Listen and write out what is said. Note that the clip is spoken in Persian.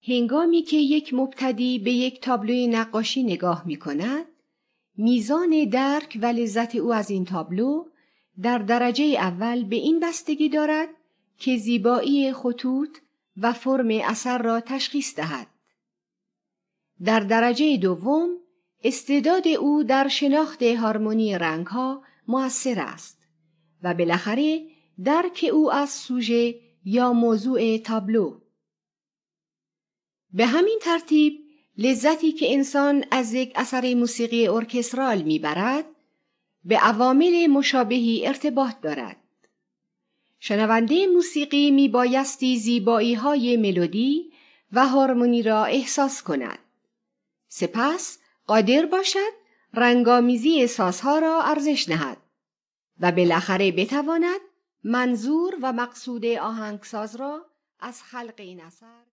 هنگامی که یک مبتدی به یک تابلوی نقاشی نگاه می کند، میزان درک و لذت او از این تابلو در درجه اول به این بستگی دارد که زیبایی خطوط و فرم اثر را تشخیص دهد. در درجه دوم، استعداد او در شناخت هارمونی رنگ‌ها مؤثر است و بالاخره درک او از سوژه یا موضوع تابلو. به همین ترتیب لذتی که انسان از یک اثر موسیقی ارکسترال میبرد به عوامل مشابهی ارتباط دارد. شنونده موسیقی میبایستی زیبایی‌های ملودی و هارمونی را احساس کند. سپس قادر باشد رنگامیزی احساسها را ارزش نهد و بالاخره بتواند منظور و مقصود آهنگساز را از خلق این اثر